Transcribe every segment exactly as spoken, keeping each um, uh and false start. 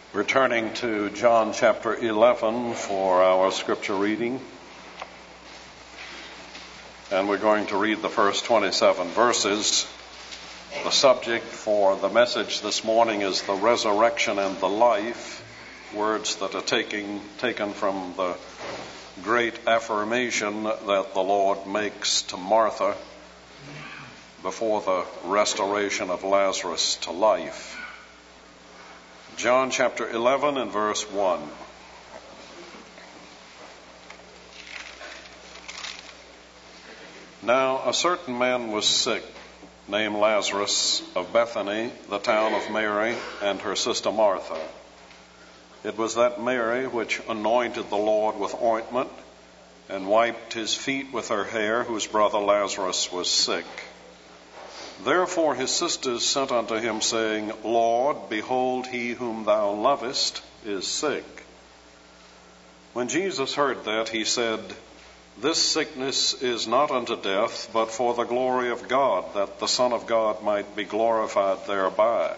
We're turning to John chapter eleven for our scripture reading. And we're going to read the first twenty-seven verses. The subject for the message this morning is the resurrection and the life, words that are taking, taken from the great affirmation that the Lord makes to Martha before the restoration of Lazarus to life. John chapter eleven and verse one. Now a certain man was sick, named Lazarus, of Bethany, the town of Mary, and her sister Martha. It was that Mary which anointed the Lord with ointment, and wiped his feet with her hair, whose brother Lazarus was sick. Therefore his sisters sent unto him, saying, Lord, behold, he whom thou lovest is sick. When Jesus heard that, he said, This sickness is not unto death, but for the glory of God, that the Son of God might be glorified thereby.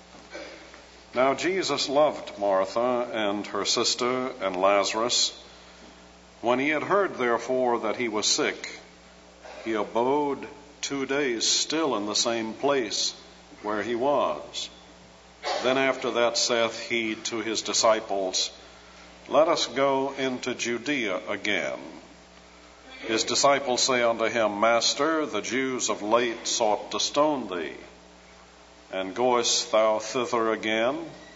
Now Jesus loved Martha and her sister and Lazarus. When he had heard, therefore, that he was sick, he abode two days still in the same place where he was. Then after that saith he to his disciples, Let us go into Judea again. His disciples say unto him, Master, the Jews of late sought to stone thee, and goest thou thither again?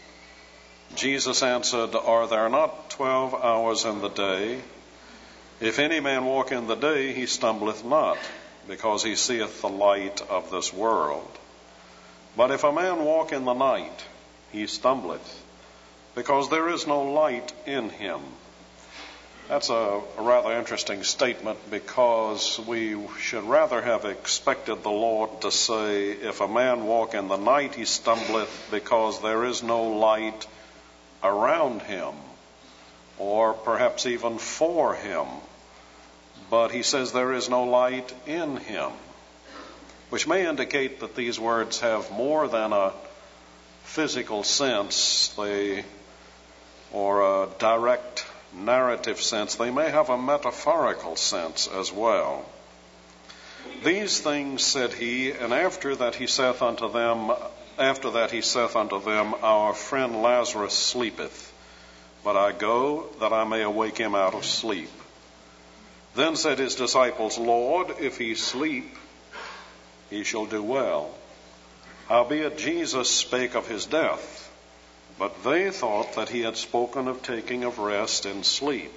Jesus answered, Are there not twelve hours in the day? If any man walk in the day, he stumbleth not, because he seeth the light of this world. But if a man walk in the night, he stumbleth, because there is no light in him. That's a, a rather interesting statement, because we should rather have expected the Lord to say, if a man walk in the night, he stumbleth, because there is no light around him, or perhaps even for him. But he says there is no light in him, which may indicate that these words have more than a physical sense, they, or a direct narrative sense. They may have a metaphorical sense as well. These things said he, and after that he saith unto them, after that he saith unto them, Our friend Lazarus sleepeth, but I go that I may awake him out of sleep. Then said his disciples, Lord, if he sleep, he shall do well. Howbeit Jesus spake of his death, but they thought that he had spoken of taking of rest in sleep.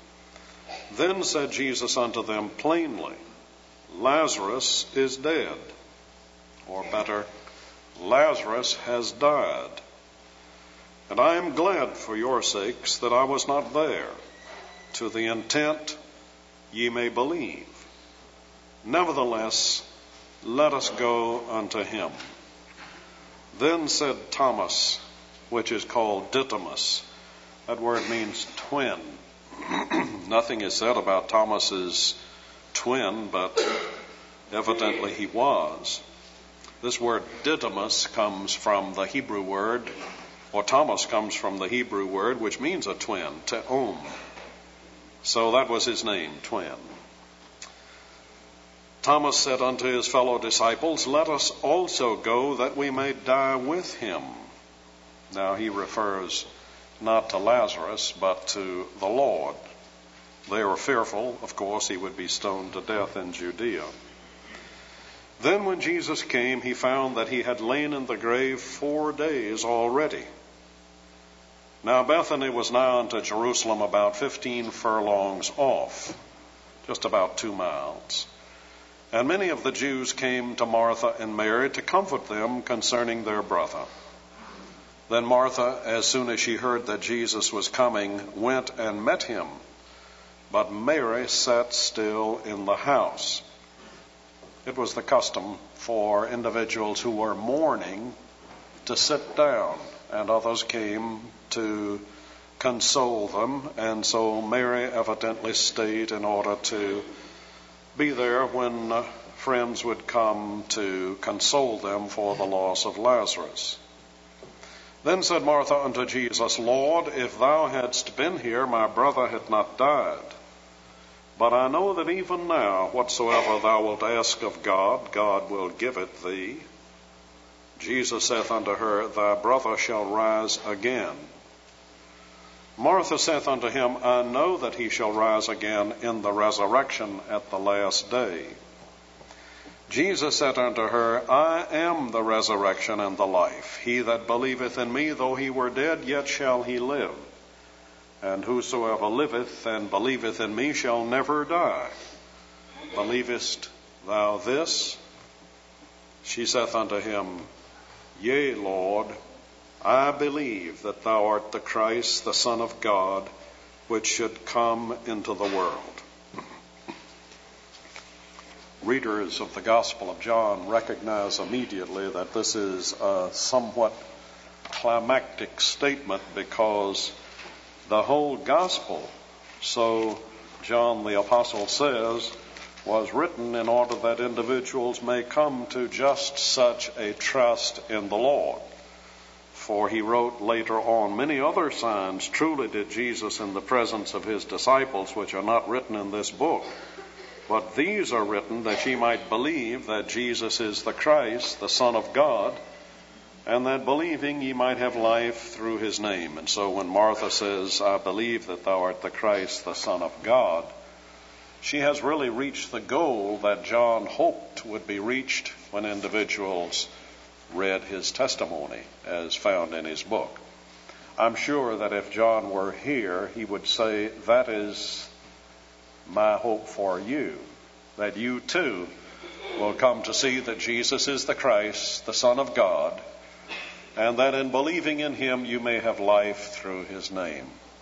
Then said Jesus unto them plainly, Lazarus is dead, or better, Lazarus has died. And I am glad for your sakes that I was not there, to the intent ye may believe. Nevertheless, let us go unto him. Then said Thomas, which is called Didymus. That word means twin. Nothing is said about Thomas's twin, but evidently he was. This word Didymus comes from the Hebrew word, or Thomas comes from the Hebrew word, which means a twin, te'om. So that was his name, twin. Thomas said unto his fellow disciples, Let us also go that we may die with him. Now he refers not to Lazarus, but to the Lord. They were fearful, of course, he would be stoned to death in Judea. Then when Jesus came, he found that he had lain in the grave four days already. Now Bethany was nigh unto Jerusalem, about fifteen furlongs off, just about two miles. And many of the Jews came to Martha and Mary to comfort them concerning their brother. Then Martha, as soon as she heard that Jesus was coming, went and met him. But Mary sat still in the house. It was the custom for individuals who were mourning to sit down, and others came to console them, and so Mary evidently stayed in order to be there when uh, friends would come to console them for the loss of Lazarus. Then said Martha unto Jesus, Lord, if thou hadst been here, my brother had not died. But I know that even now, whatsoever thou wilt ask of God, God will give it thee. Jesus saith unto her, Thy brother shall rise again. Martha saith unto him, I know that he shall rise again in the resurrection at the last day. Jesus said unto her, I am the resurrection and the life. He that believeth in me, though he were dead, yet shall he live. And whosoever liveth and believeth in me shall never die. Believest thou this? She saith unto him, Yea, Lord, I believe that thou art the Christ, the Son of God, which should come into the world. Readers of the Gospel of John recognize immediately that this is a somewhat climactic statement, because the whole Gospel, so John the Apostle says, was written in order that individuals may come to just such a trust in the Lord. For he wrote later on, Many other signs truly did Jesus in the presence of his disciples, which are not written in this book. But these are written that ye might believe that Jesus is the Christ, the Son of God, and that believing ye might have life through his name. And so when Martha says, I believe that thou art the Christ, the Son of God, she has really reached the goal that John hoped would be reached when individuals read his testimony as found in his book. I'm sure that if John were here, he would say, that is my hope for you, that you too will come to see that Jesus is the Christ, the Son of God, and that in believing in him you may have life through his name.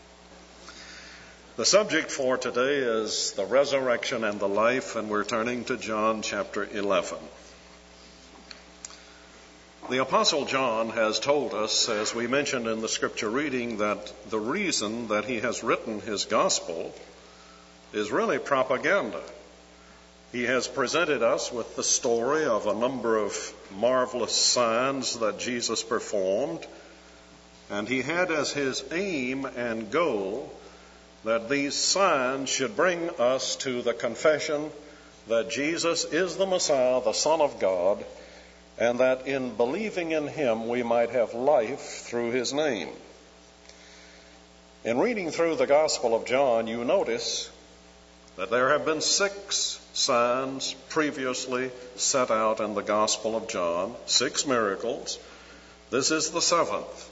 The subject for today is the resurrection and the life, and we're turning to John chapter eleven. The Apostle John has told us, as we mentioned in the scripture reading, that the reason that he has written his gospel is really propaganda. He has presented us with the story of a number of marvelous signs that Jesus performed, and he had as his aim and goal that these signs should bring us to the confession that Jesus is the Messiah, the Son of God, and that in believing in him we might have life through his name. In reading through the Gospel of John, you notice that there have been six signs previously set out in the Gospel of John, six miracles. This is the seventh.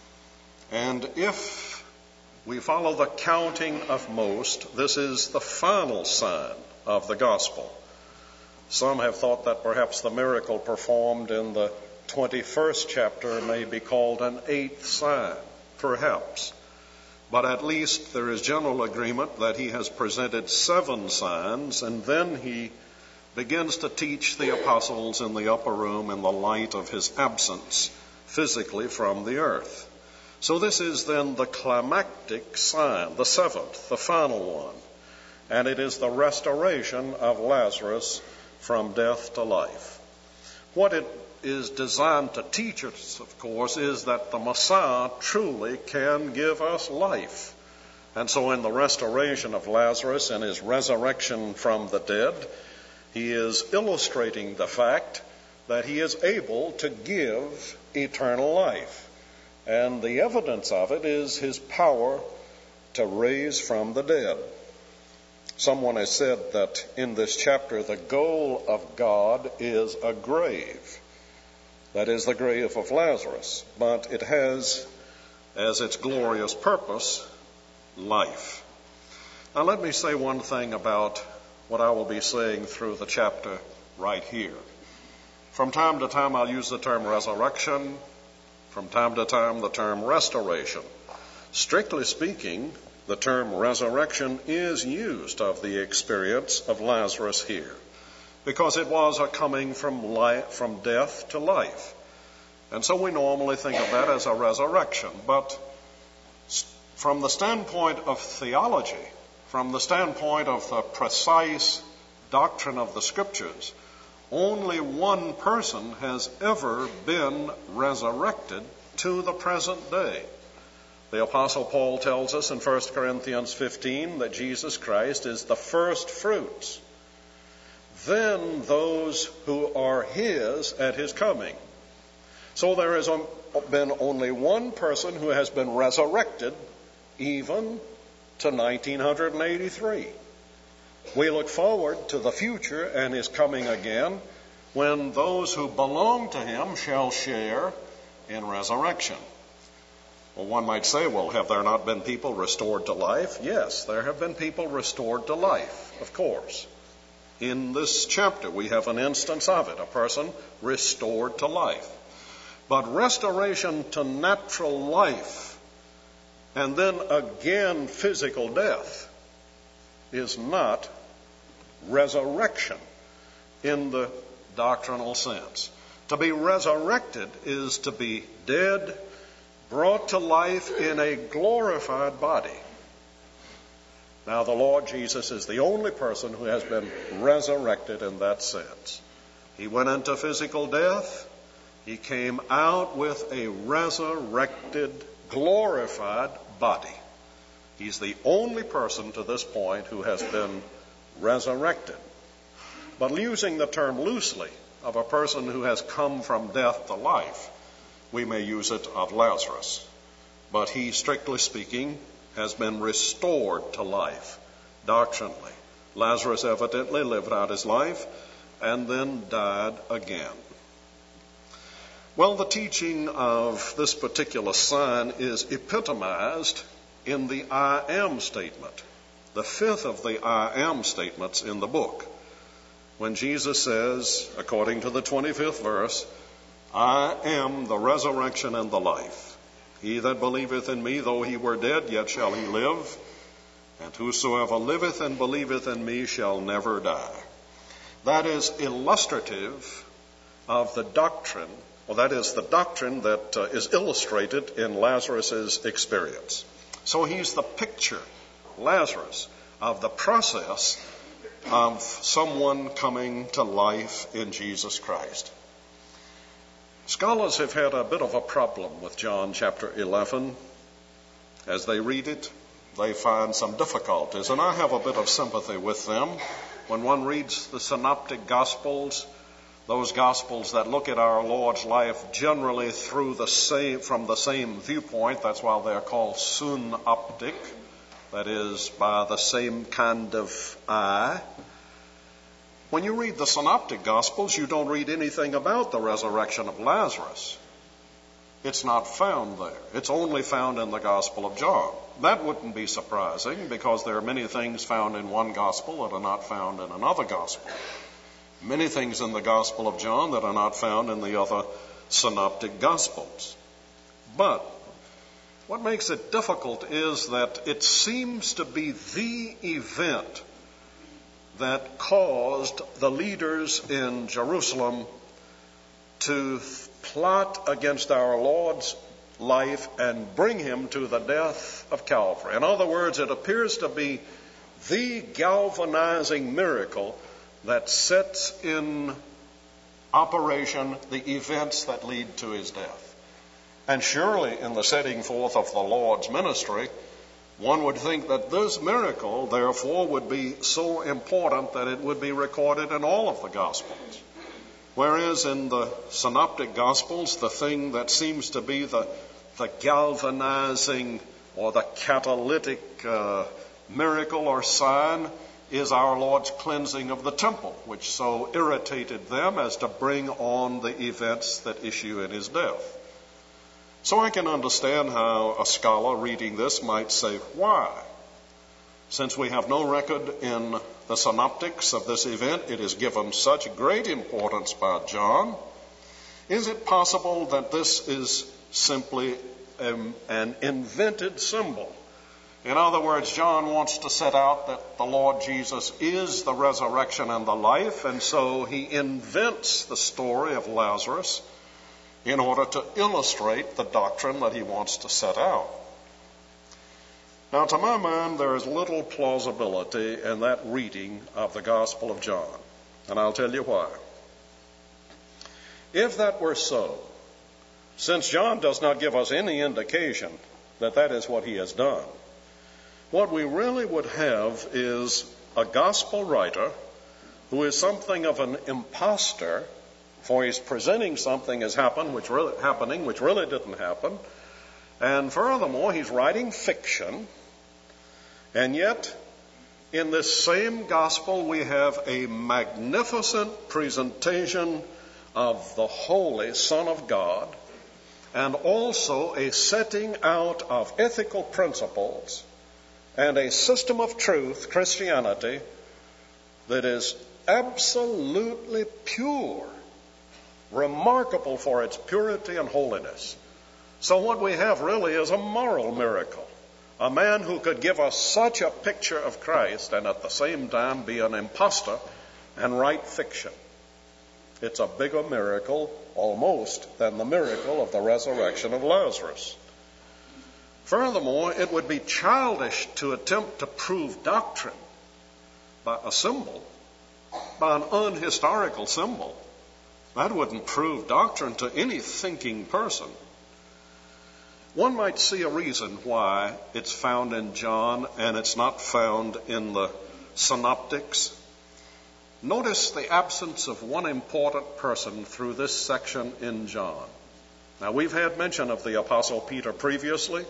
And if we follow the counting of most, this is the final sign of the Gospel. Some have thought that perhaps the miracle performed in the twenty-first chapter may be called an eighth sign, perhaps. But at least there is general agreement that he has presented seven signs, and then he begins to teach the apostles in the upper room in the light of his absence physically from the earth. So this is then the climactic sign, the seventh, the final one. And it is the restoration of Lazarus from death to life. What it is designed to teach us, of course, is that the Messiah truly can give us life. And so in the restoration of Lazarus and his resurrection from the dead, he is illustrating the fact that he is able to give eternal life. And the evidence of it is his power to raise from the dead. Someone has said that in this chapter, the goal of God is a grave. That is the grave of Lazarus. But it has as its glorious purpose life. Now let me say one thing about what I will be saying through the chapter right here. From time to time I'll use the term resurrection. From time to time the term restoration. Strictly speaking, the term resurrection is used of the experience of Lazarus here, because it was a coming from life, from death to life. And so we normally think of that as a resurrection. But from the standpoint of theology, from the standpoint of the precise doctrine of the Scriptures, only one person has ever been resurrected to the present day. The Apostle Paul tells us in First Corinthians fifteen that Jesus Christ is the first fruits, then those who are his at his coming. So there has been only one person who has been resurrected even to nineteen eighty-three. We look forward to the future and his coming again, when those who belong to him shall share in resurrection. Well, one might say, well, have there not been people restored to life? Yes, there have been people restored to life, of course. In this chapter, we have an instance of it, a person restored to life. But restoration to natural life and then again physical death is not resurrection in the doctrinal sense. To be resurrected is to be dead, brought to life in a glorified body. Now, the Lord Jesus is the only person who has been resurrected in that sense. He went into physical death. He came out with a resurrected, glorified body. He's the only person to this point who has been resurrected. But using the term loosely of a person who has come from death to life, we may use it of Lazarus. But he, strictly speaking, has been restored to life doctrinally. Lazarus evidently lived out his life and then died again. Well, the teaching of this particular sign is epitomized in the I am statement, the fifth of the I am statements in the book, when Jesus says, according to the twenty-fifth verse, I am the resurrection and the life. He that believeth in me, though he were dead, yet shall he live. And whosoever liveth and believeth in me shall never die. That is illustrative of the doctrine, or that is the doctrine that uh, is illustrated in Lazarus' experience. So he's the picture, Lazarus, of the process of someone coming to life in Jesus Christ. Scholars have had a bit of a problem with John chapter eleven. As they read it, they find some difficulties, and I have a bit of sympathy with them. When one reads the synoptic gospels, those gospels that look at our Lord's life generally through the same, from the same viewpoint, that's why they're called synoptic, that is, by the same kind of eye. When you read the synoptic gospels, you don't read anything about the resurrection of Lazarus. It's not found there. It's only found in the Gospel of John. That wouldn't be surprising, because there are many things found in one gospel that are not found in another gospel. Many things in the Gospel of John that are not found in the other synoptic gospels. But what makes it difficult is that it seems to be the event that caused the leaders in Jerusalem to plot against our Lord's life and bring him to the death of Calvary. In other words, it appears to be the galvanizing miracle that sets in operation the events that lead to his death. And surely in the setting forth of the Lord's ministry, one would think that this miracle, therefore, would be so important that it would be recorded in all of the Gospels. Whereas in the synoptic Gospels, the thing that seems to be the, the galvanizing or the catalytic uh, miracle or sign is our Lord's cleansing of the temple, which so irritated them as to bring on the events that issue in his death. So I can understand how a scholar reading this might say, why? Since we have no record in the synoptics of this event, it is given such great importance by John. Is it possible that this is simply um, an invented symbol? In other words, John wants to set out that the Lord Jesus is the resurrection and the life, and so he invents the story of Lazarus in order to illustrate the doctrine that he wants to set out. Now, to my mind, there is little plausibility in that reading of the Gospel of John, and I'll tell you why. If that were so, since John does not give us any indication that that is what he has done, what we really would have is a gospel writer who is something of an imposter, for he's presenting something as happened, which really, happening, which really didn't happen. And furthermore, he's writing fiction. And yet, in this same gospel, we have a magnificent presentation of the Holy Son of God, and also a setting out of ethical principles and a system of truth, Christianity, that is absolutely pure, remarkable for its purity and holiness. So what we have really is a moral miracle. A man who could give us such a picture of Christ and at the same time be an impostor and write fiction. It's a bigger miracle, almost, than the miracle of the resurrection of Lazarus. Furthermore, it would be childish to attempt to prove doctrine by a symbol, by an unhistorical symbol. That wouldn't prove doctrine to any thinking person. One might see a reason why it's found in John and it's not found in the synoptics. Notice the absence of one important person through this section in John. Now, we've had mention of the Apostle Peter previously,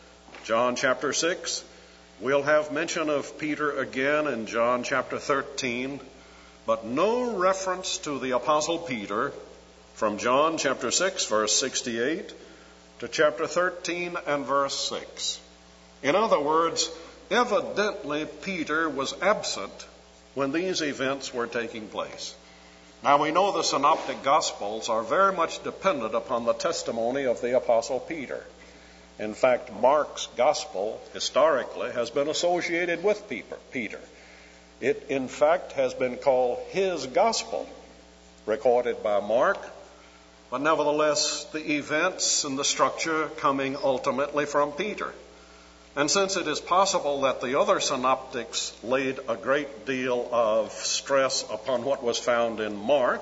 John chapter six. We'll have mention of Peter again in John chapter thirteen, but no reference to the Apostle Peter from John chapter six, verse sixty-eight, to chapter thirteen and verse six. In other words, evidently Peter was absent when these events were taking place. Now, we know the synoptic gospels are very much dependent upon the testimony of the Apostle Peter. In fact, Mark's gospel historically has been associated with Peter. It, in fact, has been called his gospel, recorded by Mark, but nevertheless, the events and the structure coming ultimately from Peter. And since it is possible that the other synoptics laid a great deal of stress upon what was found in Mark,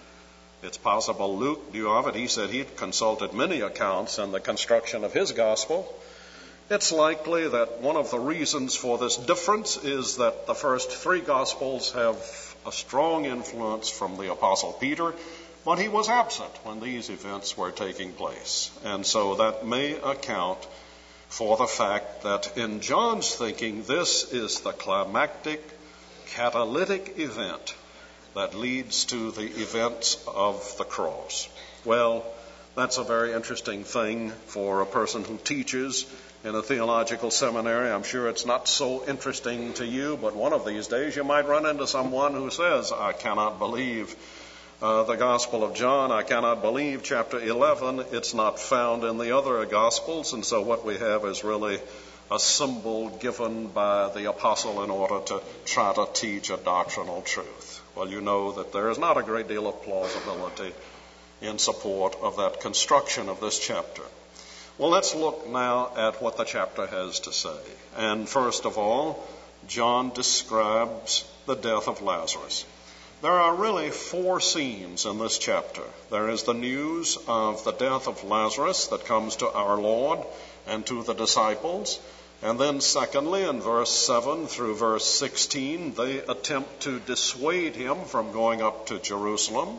it's possible Luke knew of it. He said he'd consulted many accounts in the construction of his gospel. It's likely that one of the reasons for this difference is that the first three gospels have a strong influence from the Apostle Peter, but he was absent when these events were taking place. And so that may account for the fact that in John's thinking, this is the climactic, catalytic event that leads to the events of the cross. Well, that's a very interesting thing for a person who teaches in a theological seminary. I'm sure it's not so interesting to you, but one of these days you might run into someone who says, I cannot believe Uh, the Gospel of John. I cannot believe chapter eleven. It's not found in the other Gospels. And so what we have is really a symbol given by the apostle in order to try to teach a doctrinal truth. Well, you know that there is not a great deal of plausibility in support of that construction of this chapter. Well, let's look now at what the chapter has to say. And first of all, John describes the death of Lazarus. There are really four scenes in this chapter. There is the news of the death of Lazarus that comes to our Lord and to the disciples. And then secondly, in verse seven through verse sixteen, they attempt to dissuade him from going up to Jerusalem.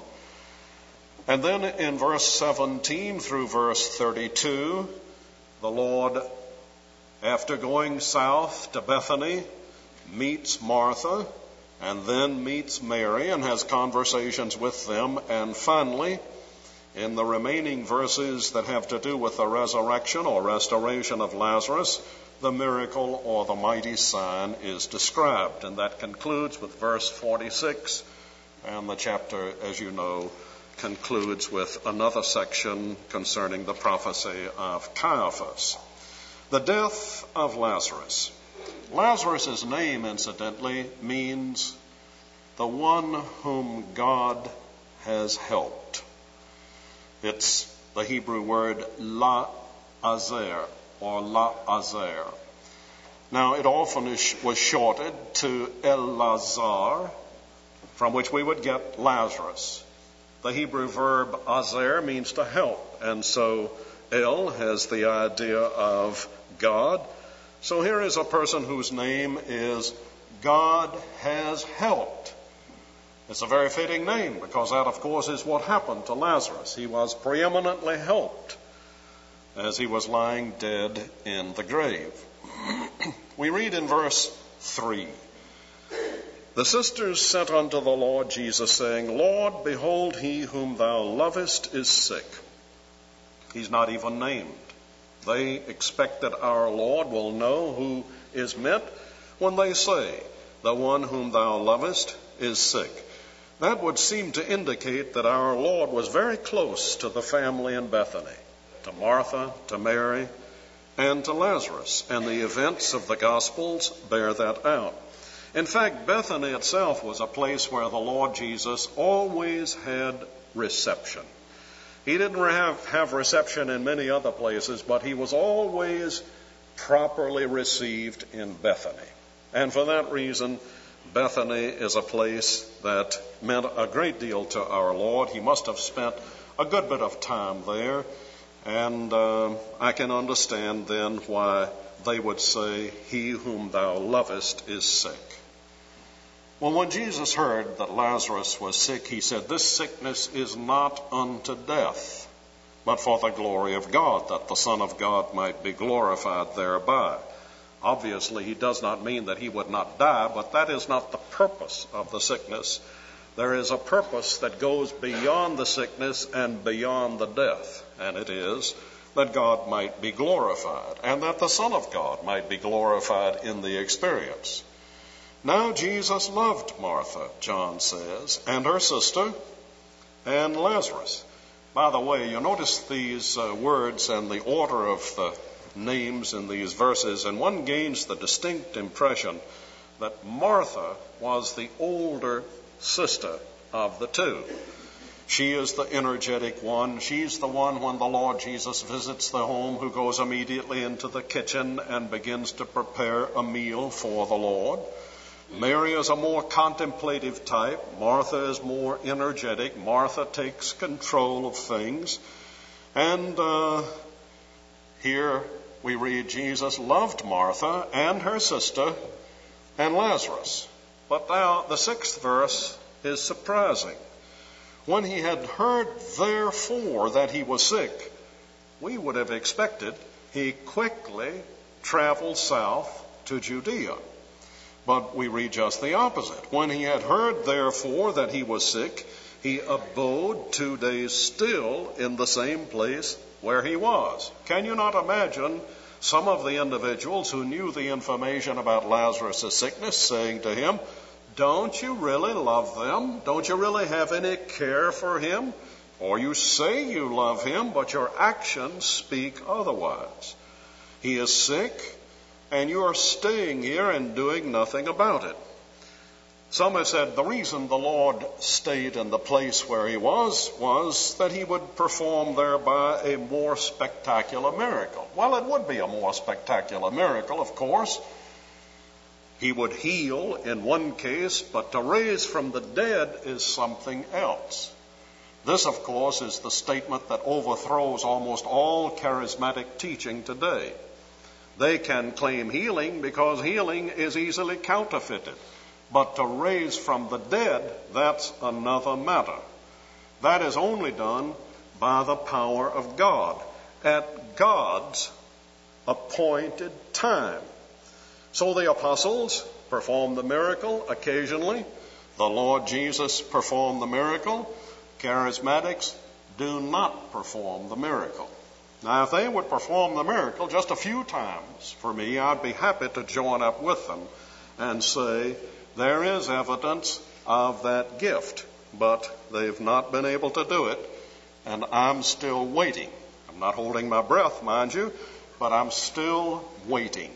And then in verse seventeen through verse thirty-two, the Lord, after going south to Bethany, meets Martha, and then meets Mary and has conversations with them. And finally, in the remaining verses that have to do with the resurrection or restoration of Lazarus, the miracle or the mighty sign is described. And that concludes with verse forty-six. And the chapter, as you know, concludes with another section concerning the prophecy of Caiaphas. The death of Lazarus. Lazarus' name, incidentally, means the one whom God has helped. It's the Hebrew word la-azer, or la-azer. Now, it often is, was shorted to El-Lazar, from which we would get Lazarus. The Hebrew verb azer means to help, And so El has the idea of God. So here is a person whose name is God has helped. It's a very fitting name because that, of course, is what happened to Lazarus. He was preeminently helped as he was lying dead in the grave. We read in verse three, the sisters sent unto the Lord Jesus, saying, Lord, behold, he whom thou lovest is sick. He's not even named. They expect that our Lord will know who is meant when they say, the one whom thou lovest is sick. That would seem to indicate that our Lord was very close to the family in Bethany, to Martha, to Mary, and to Lazarus. And the events of the Gospels bear that out. In fact, Bethany itself was a place where the Lord Jesus always had reception. He didn't have, have reception in many other places, but he was always properly received in Bethany. And for that reason, Bethany is a place that meant a great deal to our Lord. He must have spent a good bit of time there. And uh, I can understand then why they would say, he whom thou lovest is sick. Well, when Jesus heard that Lazarus was sick, he said, this sickness is not unto death, but for the glory of God, that the Son of God might be glorified thereby. Obviously, he does not mean that he would not die, but that is not the purpose of the sickness. There is a purpose that goes beyond the sickness and beyond the death, and it is that God might be glorified, and that the Son of God might be glorified in the experience. Now Jesus loved Martha, John says, and her sister, and Lazarus. By the way, you notice these uh, words and the order of the names in these verses, and one gains the distinct impression that Martha was the older sister of the two. She is the energetic one. She's the one, when the Lord Jesus visits the home, who goes immediately into the kitchen and begins to prepare a meal for the Lord. Mary is a more contemplative type. Martha is more energetic. Martha takes control of things. And uh, here we read Jesus loved Martha and her sister and Lazarus. But now the sixth verse is surprising. When he had heard therefore that he was sick, we would have expected he quickly traveled south to Judea. But we read just the opposite. When he had heard therefore that he was sick, he abode two days still in the same place where he was. Can you not imagine some of the individuals who knew the information about Lazarus' sickness saying to him, don't you really love them? Don't you really have any care for him? Or you say you love him, but your actions speak otherwise. He is sick, and you are staying here and doing nothing about it. Some have said the reason the Lord stayed in the place where he was was that he would perform thereby a more spectacular miracle. Well, it would be a more spectacular miracle, of course. He would heal in one case, but to raise from the dead is something else. This, of course, is the statement that overthrows almost all charismatic teaching today. They can claim healing because healing is easily counterfeited. But to raise from the dead, that's another matter. That is only done by the power of God at God's appointed time. So the apostles performed the miracle occasionally. The Lord Jesus performed the miracle. Charismatics do not perform the miracle. Now, if they would perform the miracle just a few times for me, I'd be happy to join up with them and say, there is evidence of that gift, but they've not been able to do it, and I'm still waiting. I'm not holding my breath, mind you, but I'm still waiting.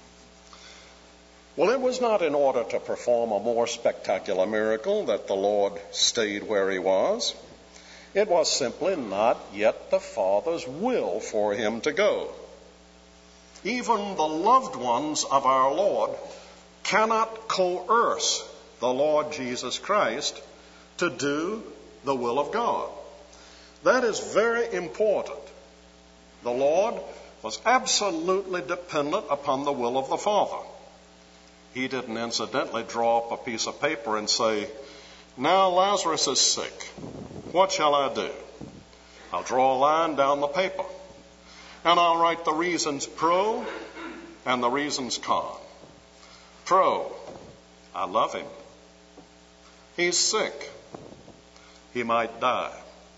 Well, it was not in order to perform a more spectacular miracle that the Lord stayed where he was. It was simply not yet the Father's will for him to go. Even the loved ones of our Lord cannot coerce the Lord Jesus Christ to do the will of God. That is very important. The Lord was absolutely dependent upon the will of the Father. He didn't incidentally draw up a piece of paper and say, "Now Lazarus is sick. What shall I do? I'll draw a line down the paper, and I'll write the reasons pro and the reasons con. Pro, I love him. He's sick. He might die.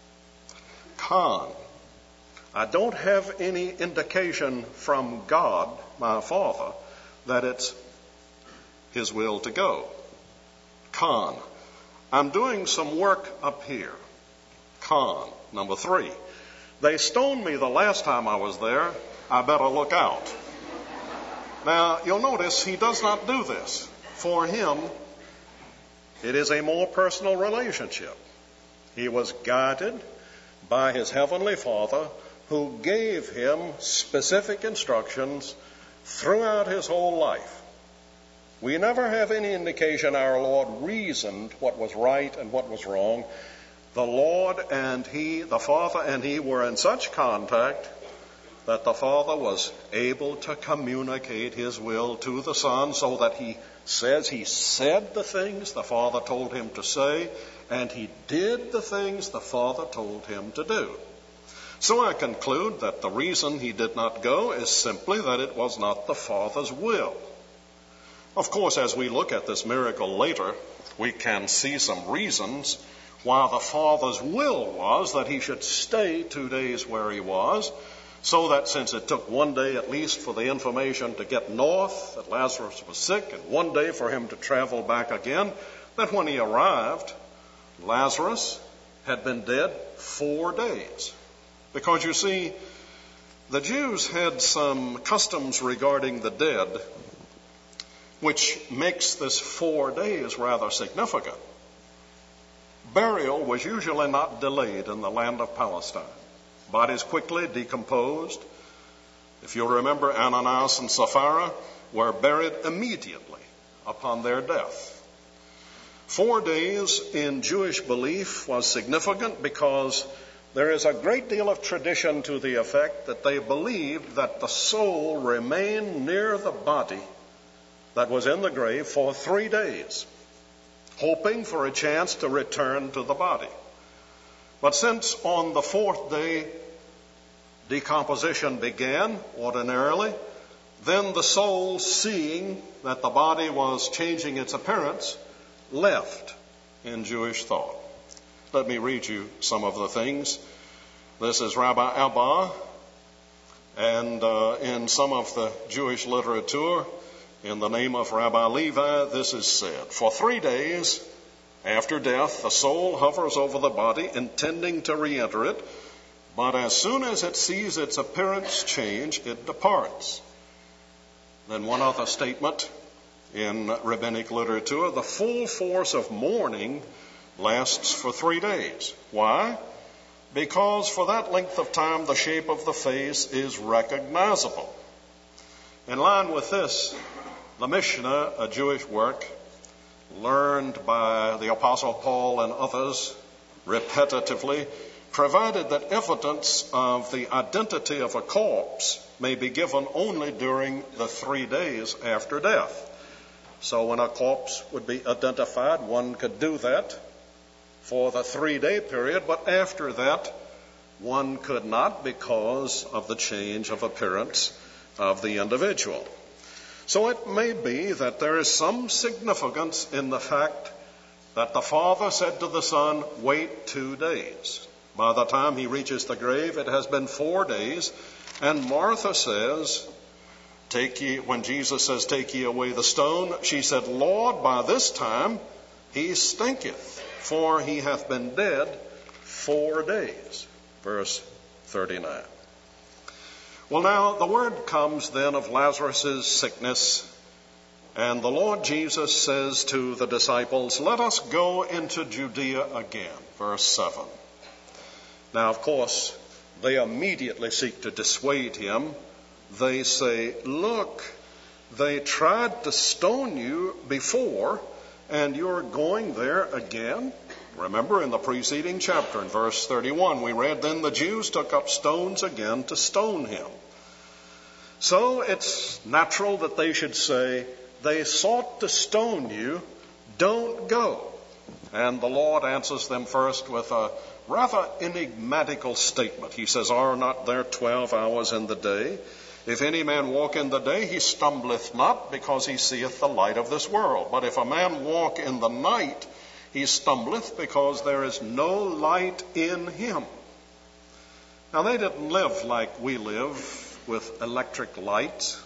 Con, I don't have any indication from God, my Father, that it's His will to go. Con, I'm doing some work up here. Con, number three, they stoned me the last time I was there. I better look out." Now, you'll notice he does not do this. For him, it is a more personal relationship. He was guided by his heavenly Father, who gave him specific instructions throughout his whole life. We never have any indication our Lord reasoned what was right and what was wrong. The Lord and he, the Father and he, were in such contact that the Father was able to communicate his will to the Son, so that he says he said the things the Father told him to say, and he did the things the Father told him to do. So I conclude that the reason he did not go is simply that it was not the Father's will. Of course, as we look at this miracle later, we can see some reasons why the Father's will was that he should stay two days where he was, so that since it took one day at least for the information to get north that Lazarus was sick, and one day for him to travel back again, that when he arrived, Lazarus had been dead four days. Because you see, the Jews had some customs regarding the dead, which makes this four days rather significant. Burial was usually not delayed in the land of Palestine. Bodies quickly decomposed. If you'll remember, Ananias and Sapphira were buried immediately upon their death. Four days in Jewish belief was significant because there is a great deal of tradition to the effect that they believed that the soul remained near the body that was in the grave for three days, hoping for a chance to return to the body. But since on the fourth day decomposition began ordinarily, then the soul, seeing that the body was changing its appearance, left in Jewish thought. Let me read you some of the things. This is Rabbi Abba, and uh, in some of the Jewish literature, in the name of Rabbi Levi, this is said: "For three days after death, the soul hovers over the body, intending to re-enter it, but as soon as it sees its appearance change, it departs." Then one other statement in rabbinic literature: "The full force of mourning lasts for three days. Why? Because for that length of time the shape of the face is recognizable." In line with this, the Mishnah, a Jewish work learned by the Apostle Paul and others repetitively, provided that evidence of the identity of a corpse may be given only during the three days after death. So when a corpse would be identified, one could do that for the three-day period, but after that, one could not because of the change of appearance of the individual. So it may be that there is some significance in the fact that the Father said to the Son, "Wait two days." By the time he reaches the grave, it has been four days, and Martha says, "Take ye," when Jesus says, "Take ye away the stone," she said, "Lord, by this time he stinketh, for he hath been dead four days." Verse thirty-nine. Well, now, the word comes then of Lazarus' sickness, and the Lord Jesus says to the disciples, "Let us go into Judea again." Verse seven. Now, of course, they immediately seek to dissuade him. They say, "Look, they tried to stone you before, and you're going there again?" Remember in the preceding chapter, in verse thirty-one, we read, "Then the Jews took up stones again to stone him." So it's natural that they should say, "They sought to stone you, don't go." And the Lord answers them first with a rather enigmatical statement. He says, "Are not there twelve hours in the day? If any man walk in the day, he stumbleth not, because he seeth the light of this world. But if a man walk in the night, he stumbleth, because there is no light in him." Now, they didn't live like we live with electric light.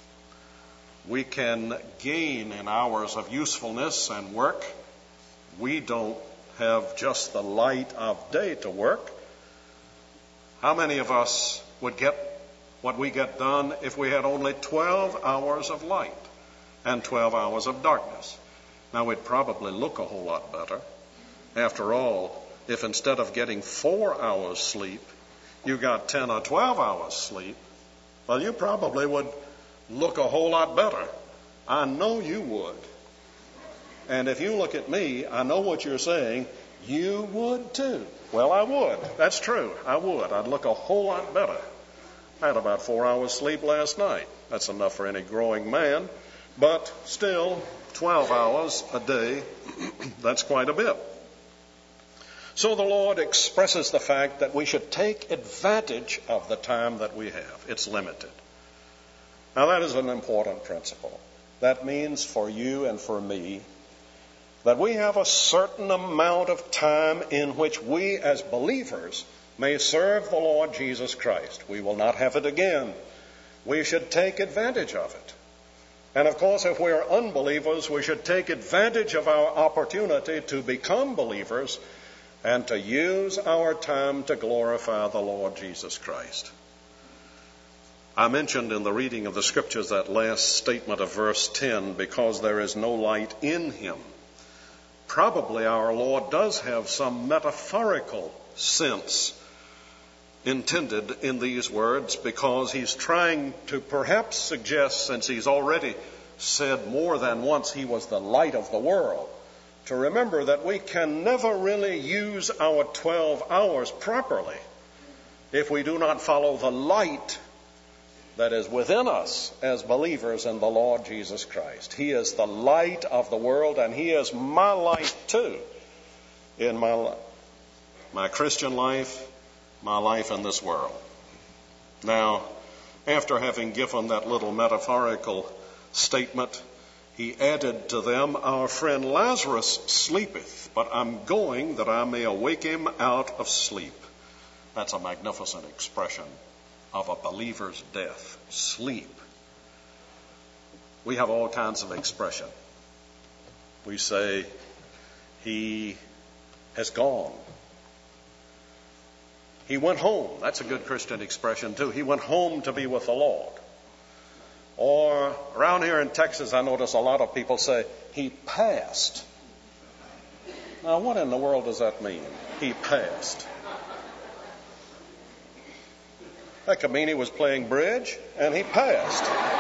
We can gain in hours of usefulness and work. We don't have just the light of day to work. How many of us would get what we get done if we had only twelve hours of light and twelve hours of darkness? Now, we'd probably look a whole lot better. After all, if instead of getting four hours sleep, you got ten or twelve hours sleep, well, you probably would look a whole lot better. I know you would. And if you look at me, I know what you're saying, you would too. Well, I would. That's true. I would. I'd look a whole lot better. I had about four hours sleep last night. That's enough for any growing man. But still, twelve hours a day, that's quite a bit. So the Lord expresses the fact that we should take advantage of the time that we have. It's limited. Now, that is an important principle. That means for you and for me that we have a certain amount of time in which we as believers may serve the Lord Jesus Christ. We will not have it again. We should take advantage of it. And of course, if we are unbelievers, we should take advantage of our opportunity to become believers and to use our time to glorify the Lord Jesus Christ. I mentioned in the reading of the scriptures that last statement of verse ten, "because there is no light in him." Probably our Lord does have some metaphorical sense intended in these words, because he's trying to perhaps suggest, since he's already said more than once he was the light of the world, to remember that we can never really use our twelve hours properly if we do not follow the light that is within us as believers in the Lord Jesus Christ. He is the light of the world, and he is my light too in my, my Christian life, my life in this world. Now, after having given that little metaphorical statement, he added to them, "Our friend Lazarus sleepeth, but I'm going that I may awake him out of sleep." That's a magnificent expression of a believer's death. Sleep. We have all kinds of expression. We say, "He has gone. He went home." That's a good Christian expression too. He went home to be with the Lord. Or around here in Texas, I notice a lot of people say, "He passed." Now, what in the world does that mean? He passed. That could mean he was playing bridge and he passed.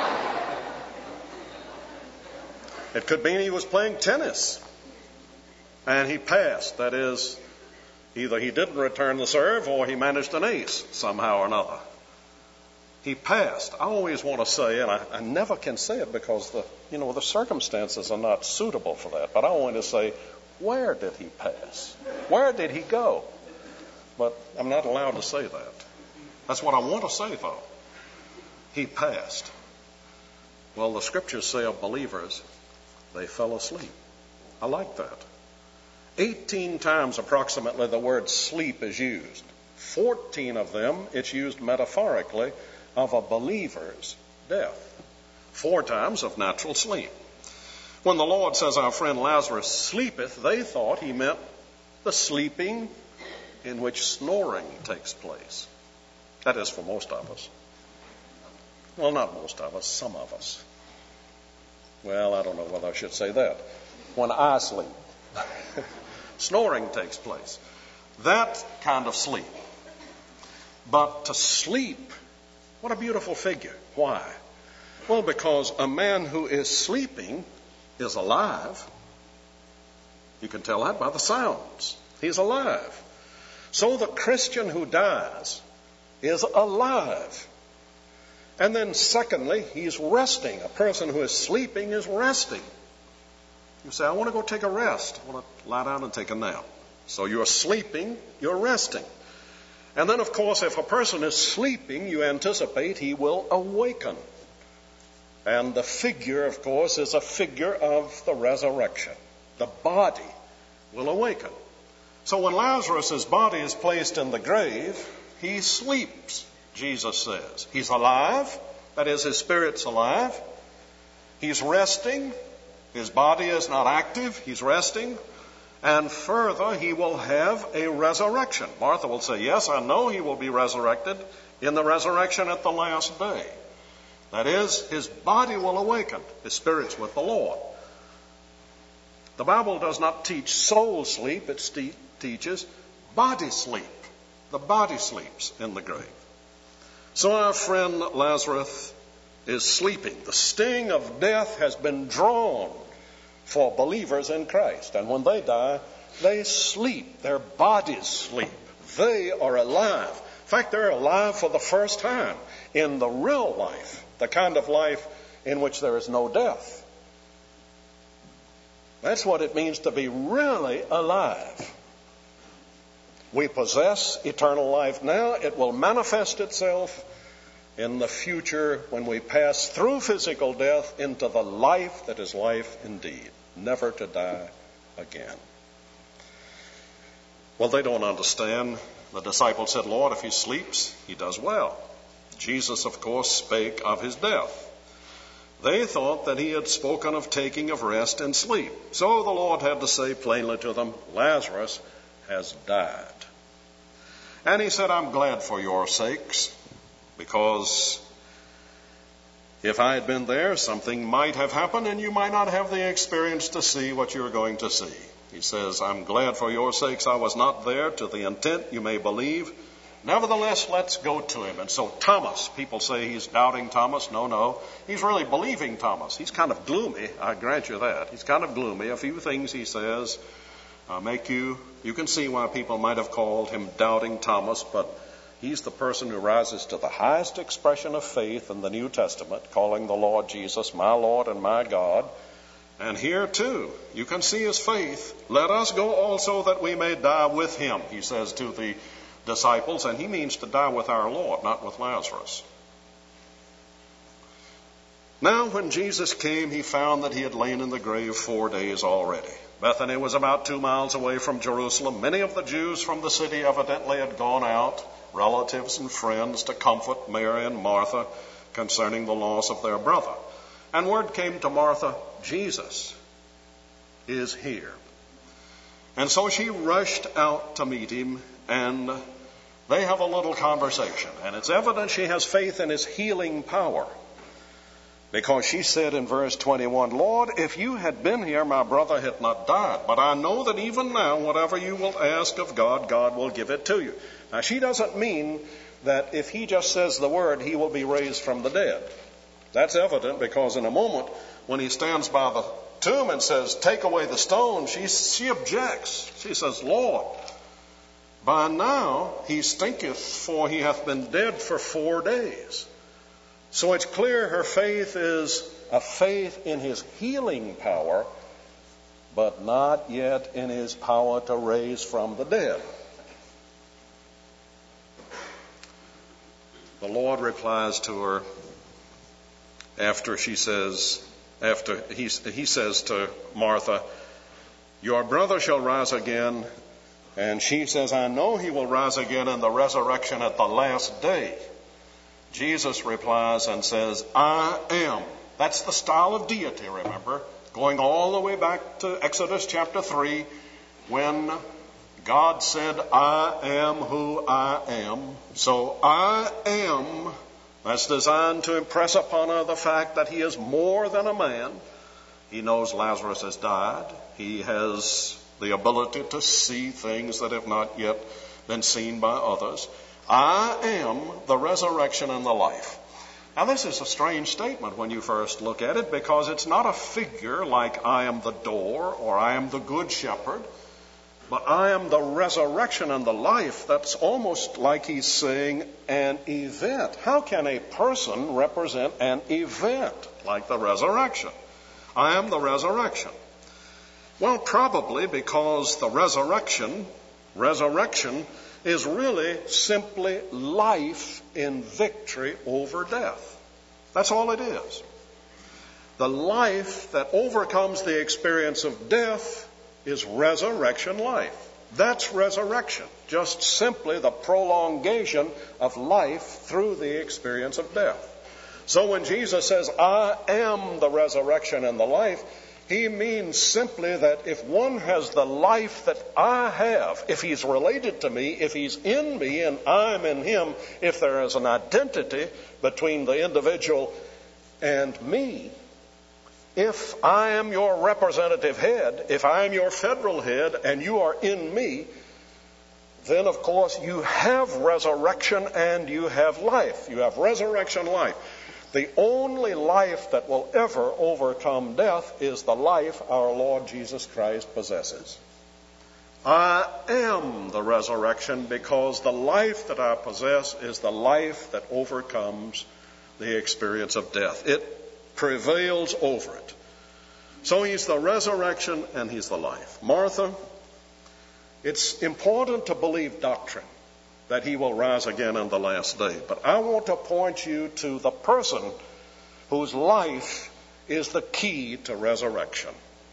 It could mean he was playing tennis and he passed. That is, either he didn't return the serve or he managed an ace somehow or another. He passed. I always want to say, and I, I never can say it because the you know the circumstances are not suitable for that, but I want to say, where did he pass? Where did he go? But I'm not allowed to say that. That's what I want to say, though. He passed. Well, the scriptures say of believers, they fell asleep. I like that. Eighteen times approximately the word sleep is used. Fourteen of them, it's used metaphorically of a believer's death. Four times of natural sleep. When the Lord says our friend Lazarus sleepeth, they thought he meant the sleeping in which snoring takes place. That is for most of us. Well, not most of us, some of us. Well, I don't know whether I should say that. When I sleep, snoring takes place. That kind of sleep. But to sleep, what a beautiful figure. Why? Well, because a man who is sleeping is alive. You can tell that by the sounds. He's alive. So the Christian who dies is alive. And then secondly, he's resting. A person who is sleeping is resting. You say, I want to go take a rest. I want to lie down and take a nap. So you're sleeping, you're resting. And then, of course, if a person is sleeping, you anticipate he will awaken. And the figure, of course, is a figure of the resurrection. The body will awaken. So when Lazarus' body is placed in the grave, he sleeps, Jesus says. He's alive, that is, his spirit's alive. He's resting. His body is not active, he's resting. And further, he will have a resurrection. Martha will say, yes, I know he will be resurrected in the resurrection at the last day. That is, his body will awaken, his spirit's with the Lord. The Bible does not teach soul sleep, it te- teaches body sleep. The body sleeps in the grave. So our friend Lazarus is sleeping. The sting of death has been drawn for believers in Christ. And when they die, they sleep. Their bodies sleep. They are alive. In fact, they're alive for the first time in the real life, the kind of life in which there is no death. That's what it means to be really alive. We possess eternal life now. It will manifest itself in the future when we pass through physical death into the life that is life indeed, never to die again. Well, they don't understand. The disciples said, Lord, if he sleeps, he does well. Jesus, of course, spake of his death. They thought that he had spoken of taking of rest and sleep. So the Lord had to say plainly to them, Lazarus has died. And he said, I'm glad for your sakes, because if I had been there, something might have happened and you might not have the experience to see what you're going to see. He says, I'm glad for your sakes I was not there, to the intent you may believe. Nevertheless, let's go to him. And so Thomas, people say he's doubting Thomas. No, no. He's really believing Thomas. He's kind of gloomy. I grant you that. He's kind of gloomy. A few things he says uh, make you, you can see why people might have called him doubting Thomas, but he's the person who rises to the highest expression of faith in the New Testament, calling the Lord Jesus my Lord and my God. And here too, you can see his faith. Let us go also that we may die with him, he says to the disciples, and he means to die with our Lord, not with Lazarus. Now when Jesus came, he found that he had lain in the grave four days already. Bethany was about two miles away from Jerusalem. Many of the Jews from the city evidently had gone out, relatives and friends, to comfort Mary and Martha concerning the loss of their brother. And word came to Martha, Jesus is here. And so she rushed out to meet him, and they have a little conversation. And it's evident she has faith in his healing power, because she said in verse twenty-one, Lord, if you had been here, my brother had not died. But I know that even now, whatever you will ask of God, God will give it to you. Now, she doesn't mean that if he just says the word, he will be raised from the dead. That's evident because in a moment, when he stands by the tomb and says, take away the stone, she, she objects. She says, Lord, by now he stinketh, for he hath been dead for four days. So it's clear her faith is a faith in his healing power, but not yet in his power to raise from the dead. The Lord replies to her after she says, after he, he says to Martha, your brother shall rise again. And she says, I know he will rise again in the resurrection at the last day. Jesus replies and says, I am. That's the style of deity, remember, going all the way back to Exodus chapter three, when God said, I am who I am. So I am, that's designed to impress upon her the fact that he is more than a man. He knows Lazarus has died. He has the ability to see things that have not yet been seen by others. I am the resurrection and the life. Now, this is a strange statement when you first look at it, because it's not a figure like I am the door or I am the good shepherd. But I am the resurrection and the life. That's almost like he's saying an event. How can a person represent an event like the resurrection? I am the resurrection. Well, probably because the resurrection, resurrection is really simply life in victory over death. That's all it is. The life that overcomes the experience of death is resurrection life. That's resurrection, just simply the prolongation of life through the experience of death. So when Jesus says, I am the resurrection and the life, he means simply that if one has the life that I have, if he's related to me, if he's in me and I'm in him, if there is an identity between the individual and me, if I am your representative head, if I am your federal head and you are in me, then of course you have resurrection and you have life. You have resurrection life. The only life that will ever overcome death is the life our Lord Jesus Christ possesses. I am the resurrection because the life that I possess is the life that overcomes the experience of death. It prevails over it. So he's the resurrection and he's the life. Martha, it's important to believe doctrine that he will rise again on the last day. But I want to point you to the person whose life is the key to resurrection.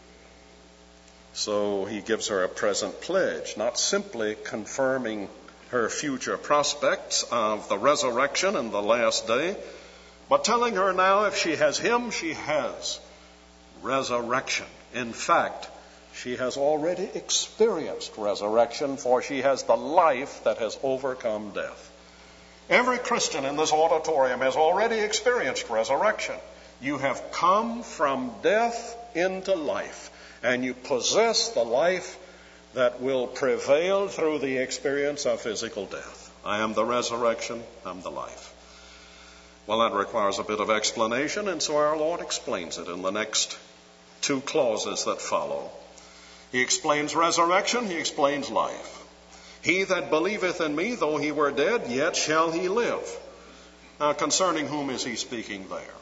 So he gives her a present pledge, not simply confirming her future prospects of the resurrection and the last day, but telling her now if she has him, she has resurrection. In fact, she has already experienced resurrection, for she has the life that has overcome death. Every Christian in this auditorium has already experienced resurrection. You have come from death into life, and you possess the life that will prevail through the experience of physical death. I am the resurrection, I'm the life. Well, that requires a bit of explanation, and so our Lord explains it in the next two clauses that follow. He explains resurrection, he explains life. He that believeth in me, though he were dead, yet shall he live. Now, concerning whom is he speaking there?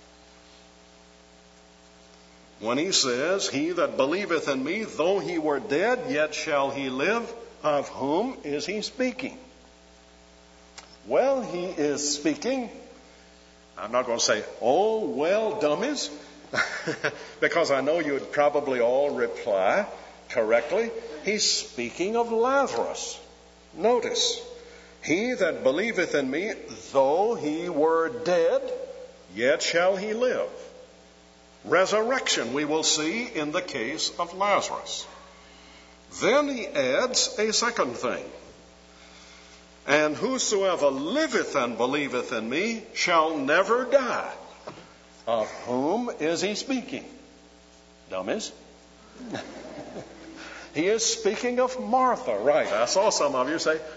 When he says, he that believeth in me, though he were dead, yet shall he live, of whom is he speaking? Well, he is speaking, I'm not going to say, oh, well, dummies, because I know you would probably all reply correctly. He's speaking of Lazarus. Notice, he that believeth in me, though he were dead, yet shall he live. Resurrection we will see in the case of Lazarus. Then he adds a second thing. And whosoever liveth and believeth in me shall never die. Of whom is he speaking? Dummies. He is speaking of Martha, right? I saw some of you say,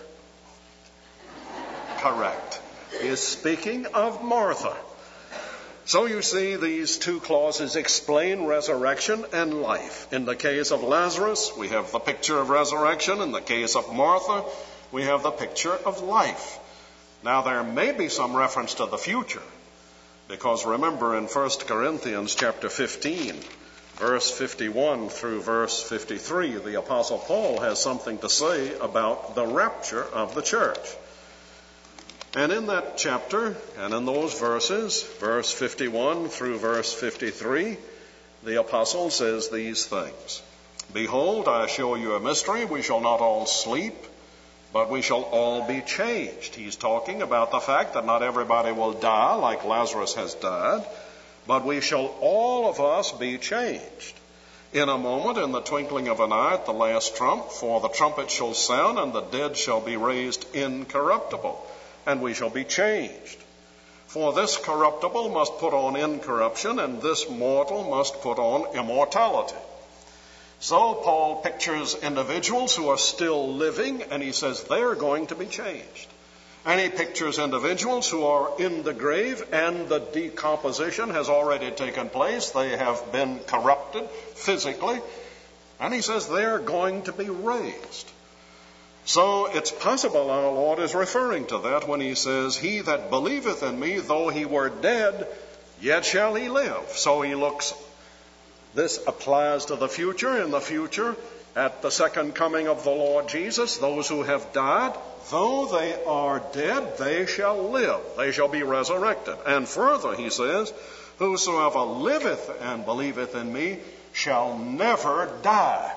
correct. He is speaking of Martha. So you see, these two clauses explain resurrection and life. In the case of Lazarus, we have the picture of resurrection. In the case of Martha, we have the picture of life. Now, there may be some reference to the future, because remember in First Corinthians chapter fifteen, verse fifty-one through verse fifty-three, the Apostle Paul has something to say about the rapture of the church. And in that chapter, and in those verses, verse fifty-one through verse fifty-three, the apostle says these things. Behold, I show you a mystery. We shall not all sleep, but we shall all be changed. He's talking about the fact that not everybody will die like Lazarus has died, but we shall all of us be changed. In a moment, in the twinkling of an eye, at the last trump, for the trumpet shall sound, and the dead shall be raised incorruptible, and we shall be changed. For this corruptible must put on incorruption, and this mortal must put on immortality. So Paul pictures individuals who are still living, and he says they're going to be changed. And he pictures individuals who are in the grave, and the decomposition has already taken place. They have been corrupted physically, And he says they're going to be raised. So it's possible our Lord is referring to that when he says, he that believeth in me, though he were dead, yet shall he live. So he looks, this applies to the future. In the future, at the second coming of the Lord Jesus, those who have died, though they are dead, they shall live. They shall be resurrected. And further, he says, whosoever liveth and believeth in me shall never die.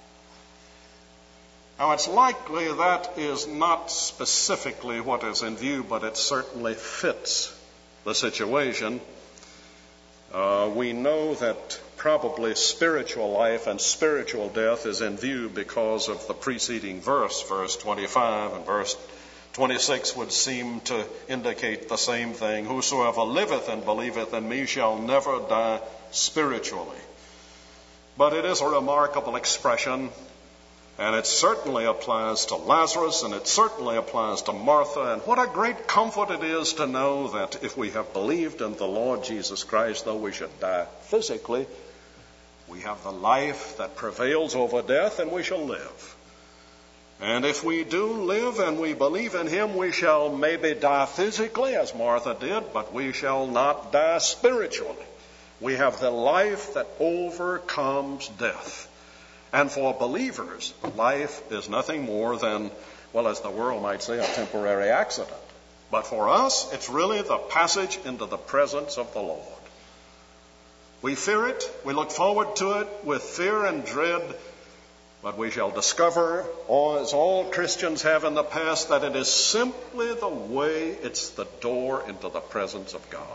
Now, it's likely that is not specifically what is in view, but it certainly fits the situation. Uh, we know that probably spiritual life and spiritual death is in view because of the preceding verse, verse twenty-five, and verse twenty-six would seem to indicate the same thing. Whosoever liveth and believeth in me shall never die spiritually. But it is a remarkable expression, and it certainly applies to Lazarus, and it certainly applies to Martha. And what a great comfort it is to know that if we have believed in the Lord Jesus Christ, though we should die physically, we have the life that prevails over death, and we shall live. And if we do live and we believe in him, we shall maybe die physically, as Martha did, but we shall not die spiritually. We have the life that overcomes death. And for believers, life is nothing more than, well, as the world might say, a temporary accident. But for us, it's really the passage into the presence of the Lord. We fear it, we look forward to it with fear and dread, but we shall discover, as all Christians have in the past, that it is simply the way, it's the door into the presence of God.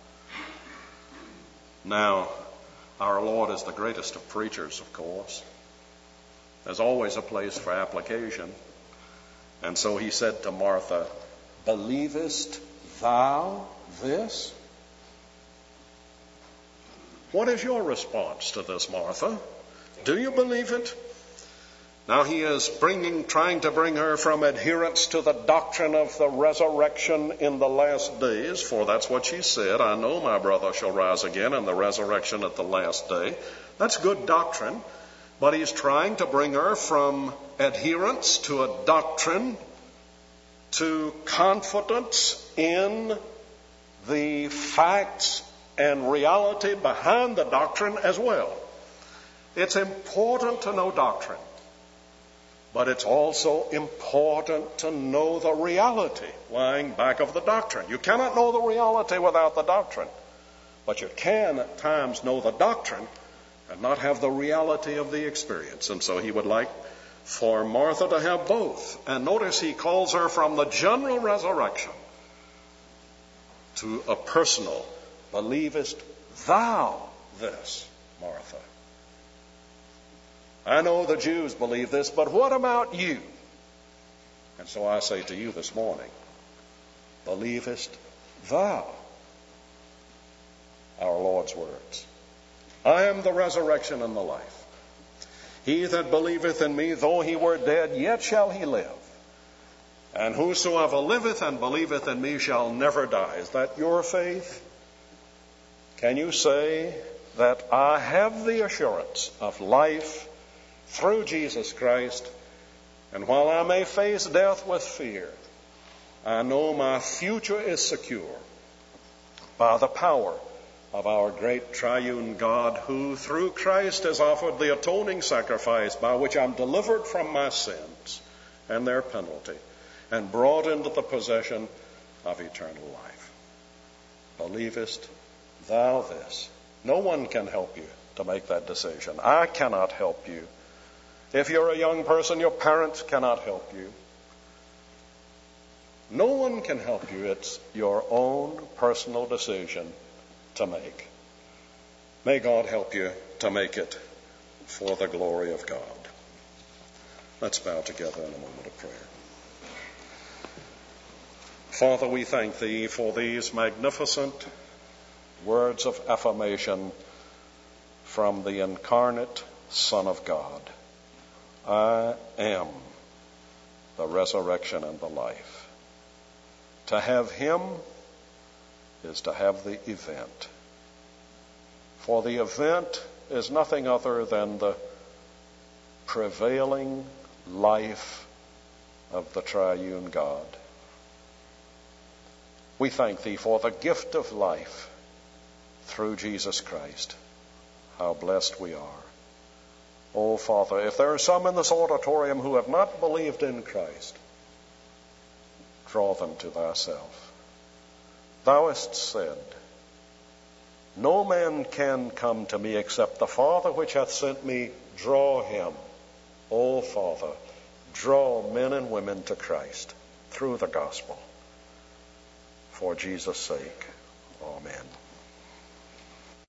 Now, our Lord is the greatest of preachers, of course. There's always a place for application. And so he said to Martha, believest thou this? What is your response to this, Martha? Do you believe it? Now he is bringing, trying to bring her from adherence to the doctrine of the resurrection in the last days, for that's what she said. I know my brother shall rise again in the resurrection at the last day. That's good doctrine. But he's trying to bring her from adherence to a doctrine to confidence in the facts and reality behind the doctrine as well. It's important to know doctrine, but it's also important to know the reality lying back of the doctrine. You cannot know the reality without the doctrine, but you can at times know the doctrine and not have the reality of the experience. And so he would like for Martha to have both. And notice he calls her from the general resurrection to a personal, believest thou this, Martha? I know the Jews believe this, but what about you? And so I say to you this morning, believest thou our Lord's words? I am the resurrection and the life. He that believeth in me, though he were dead, yet shall he live. And whosoever liveth and believeth in me shall never die. Is that your faith? Can you say that I have the assurance of life through Jesus Christ, and while I may face death with fear, I know my future is secure by the power of our great triune God, who through Christ has offered the atoning sacrifice by which I'm delivered from my sins and their penalty and brought into the possession of eternal life. Believest thou this? No one can help you to make that decision. I cannot help you. If you're a young person, your parents cannot help you. No one can help you. It's your own personal decision to make. May God help you to make it for the glory of God. Let's bow together in a moment of prayer. Father, we thank Thee for these magnificent words of affirmation from the incarnate Son of God. I am the resurrection and the life. To have Him is to have the event. For the event is nothing other than the prevailing life of the triune God. We thank thee for the gift of life through Jesus Christ. How blessed we are. Oh, Father, if there are some in this auditorium who have not believed in Christ, draw them to thyself. Thou hast said, no man can come to me except the Father which hath sent me draw him. O Father, draw men and women to Christ through the gospel. For Jesus' sake, amen.